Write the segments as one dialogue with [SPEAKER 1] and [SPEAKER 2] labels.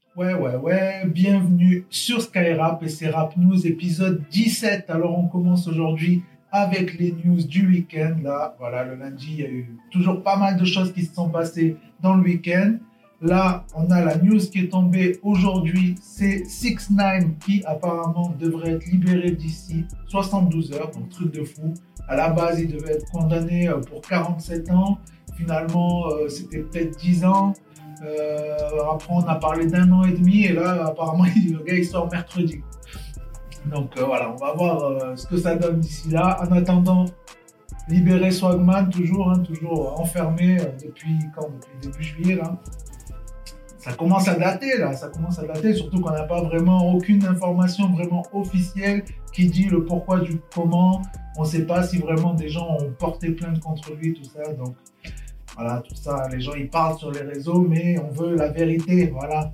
[SPEAKER 1] Ouais, bienvenue sur Skyrap et c'est Rap News épisode 17. Alors on commence aujourd'hui avec les news du week-end. Là, voilà, le lundi, il y a eu toujours pas mal de choses qui se sont passées dans le week-end. Là, on a la news qui est tombée aujourd'hui, c'est 6 9 qui apparemment devrait être libéré d'ici 72 heures, donc truc de fou. À la base, il devait être condamné pour 47 ans. Finalement, c'était peut-être 10 ans. Après, on a parlé d'un an et demi et là, apparemment, le gars, il sort mercredi. Donc voilà, on va voir ce que ça donne d'ici là. En attendant, libérer Swagman, toujours enfermé depuis quand? Depuis début juillet, là. Ça commence à dater, là. Ça commence à dater, surtout qu'on n'a pas vraiment aucune information vraiment officielle qui dit le pourquoi du comment. On ne sait pas si vraiment des gens ont porté plainte contre lui, tout ça. Donc voilà, tout ça, les gens, ils parlent sur les réseaux, mais on veut la vérité, voilà.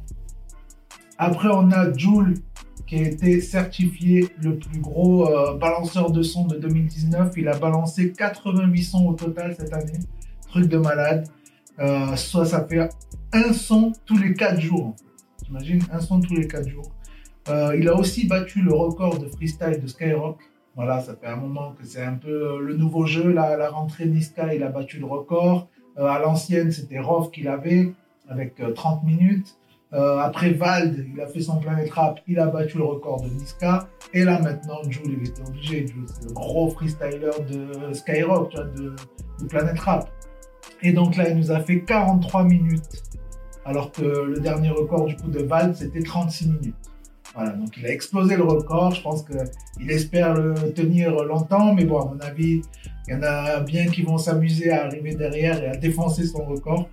[SPEAKER 1] Après, on a Jul, qui a été certifié le plus gros balanceur de sons de 2019. Il a balancé 88 sons au total cette année. Truc de malade. Soit ça fait un son tous les 4 jours. T'imagines, un son tous les 4 jours. Il a aussi battu le record de freestyle de Skyrock. Voilà, ça fait un moment que c'est un peu le nouveau jeu. Là, à la rentrée, Niska, il a battu le record. À l'ancienne, c'était Rof qui l'avait avec 30 minutes. Après Vald, il a fait son Planet Rap, il a battu le record de Niska. Et là maintenant, Jul, il était obligé. Jul, c'est le gros freestyler de Skyrock, tu vois, de Planet Rap. Et donc là, il nous a fait 43 minutes. Alors que le dernier record du coup de Vald, c'était 36 minutes. Voilà, donc il a explosé le record. Je pense qu'il espère le tenir longtemps. Mais bon, à mon avis, il y en a bien qui vont s'amuser à arriver derrière et à défoncer son record.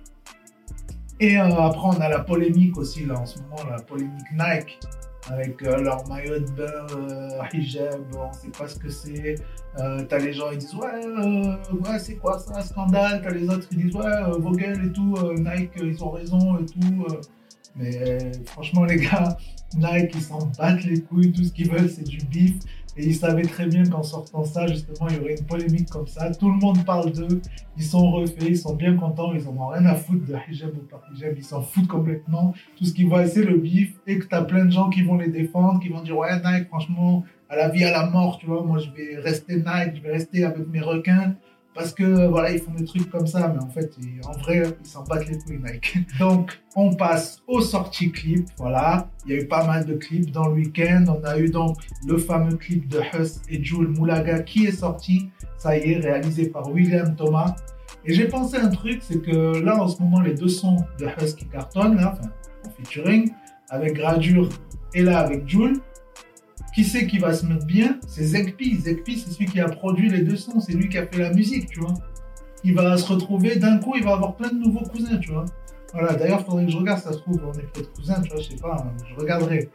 [SPEAKER 1] Et après, on a la polémique aussi, là, en ce moment, la polémique Nike, avec leur maillot de bain, hijab, on ne sait pas ce que c'est. T'as les gens, ils disent, ouais, c'est quoi ça, scandale. T'as les autres qui disent, ouais, Vogel et tout, Nike, ils ont raison et tout. Mais franchement, les gars, Nike, ils s'en battent les couilles, tout ce qu'ils veulent, c'est du bif. Et ils savaient très bien qu'en sortant ça, justement, il y aurait une polémique comme ça. Tout le monde parle d'eux, ils sont refaits, ils sont bien contents, ils en ont rien à foutre de hijab ou pas hijab, ils s'en foutent complètement. Tout ce qu'ils voient, c'est le bif. Et que tu as plein de gens qui vont les défendre, qui vont dire, ouais, Nike, franchement, à la vie, à la mort, tu vois, moi, je vais rester Nike, je vais rester avec mes requins. Parce que voilà, ils font des trucs comme ça, mais en fait, en vrai, ils s'en battent les couilles, Nike. Donc, on passe aux sorties clips. Voilà, il y a eu pas mal de clips dans le week-end. On a eu donc le fameux clip de Huss et Jul Moulaga qui est sorti. Ça y est, réalisé par William Thomas. Et j'ai pensé à un truc, c'est que là, en ce moment, les deux sons de Huss qui cartonnent, là, enfin, en featuring, avec Gradure et là, avec Jul. Qui c'est qui va se mettre bien? C'est Zekpi. Zekpi, c'est celui qui a produit les deux sons. C'est lui qui a fait la musique, tu vois. Il va se retrouver, d'un coup, il va avoir plein de nouveaux cousins, tu vois. Voilà, d'ailleurs, il faudrait que je regarde, ça se trouve, on est peut-être cousins, tu vois, je sais pas, hein, je regarderai.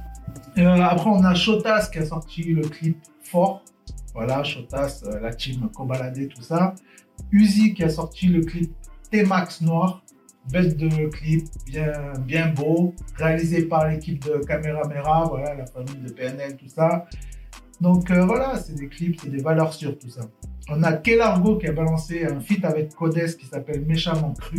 [SPEAKER 1] Après, on a Shotas qui a sorti le clip Fort. Voilà, Shotas, la team Kobalade, tout ça. Uzi qui a sorti le clip T-Max Noir. Bête de clip, bien beau, réalisé par l'équipe de Caméra, voilà, la famille de PNL, tout ça. Donc voilà, c'est des clips, c'est des valeurs sûres, tout ça. On a Kelargo qui a balancé un feat avec Codes qui s'appelle Méchamment Cru.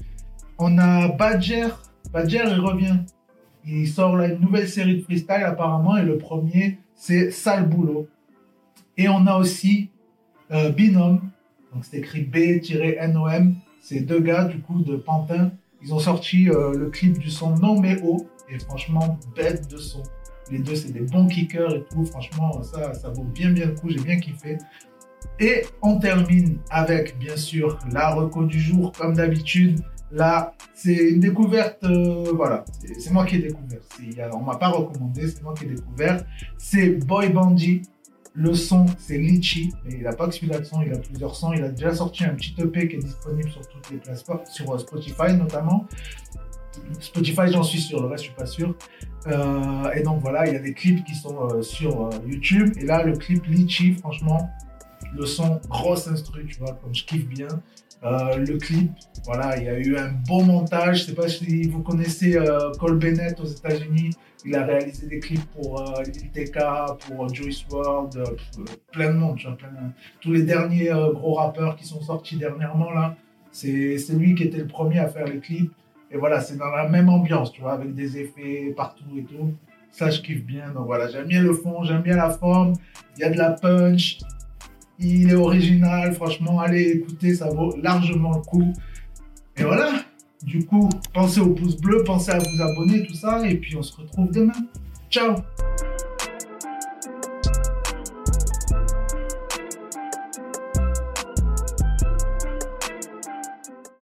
[SPEAKER 1] On a Badger, il revient. Il sort là une nouvelle série de freestyle apparemment, et le premier, c'est Sale Boulot. Et on a aussi Binom, donc c'est écrit B-NOM. C'est deux gars du coup de Pantin. Ils ont sorti le clip du son Non Mais Oh. Et franchement, bête de son. Les deux, c'est des bons kickers et tout. Franchement, ça vaut bien le coup. J'ai bien kiffé. Et on termine avec, bien sûr, la reco du jour, comme d'habitude. Là, c'est une découverte, voilà, c'est moi qui ai découvert. On ne m'a pas recommandé, c'est moi qui ai découvert. C'est Boy Bandit. Le son, c'est Litchi, mais il n'a pas que celui-là de son, il a plusieurs sons. Il a déjà sorti un petit EP qui est disponible sur toutes les plateformes, sur Spotify notamment. Spotify, j'en suis sûr, le reste, je suis pas sûr. Et donc voilà, il y a des clips qui sont sur YouTube. Et là, le clip Litchi, franchement, le son, grosse instru, tu vois, comme je kiffe bien. Le clip, voilà, il y a eu un beau montage. Je ne sais pas si vous connaissez Cole Bennett aux États-Unis. Il a réalisé des clips pour Lil TK, pour Juice WRLD, plein de monde. Tous les derniers gros rappeurs qui sont sortis dernièrement, là, c'est lui qui était le premier à faire les clips. Et voilà, c'est dans la même ambiance, tu vois, avec des effets partout et tout. Ça, je kiffe bien. Donc voilà, j'aime bien le fond, j'aime bien la forme. Il y a de la punch. Il est original. Franchement, allez écouter, ça vaut largement le coup. Et voilà. Du coup, pensez au pouce bleu, pensez à vous abonner, tout ça. Et puis, on se retrouve demain. Ciao!